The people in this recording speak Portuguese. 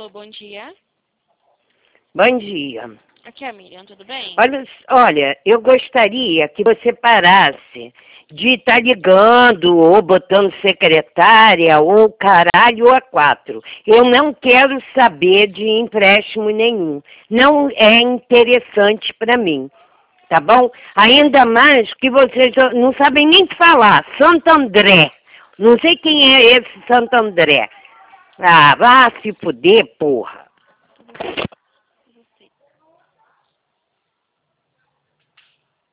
Alô, bom dia. Bom dia. Aqui é a Miriam, tudo bem? Olha, eu gostaria que você parasse de estar ligando ou botando secretária ou caralho ou a quatro. Eu não quero saber de empréstimo nenhum. Não é interessante para mim, tá bom? Ainda mais que vocês não sabem nem falar. Santo André. Não sei quem é esse Santo André. Ah, vá se fuder, porra.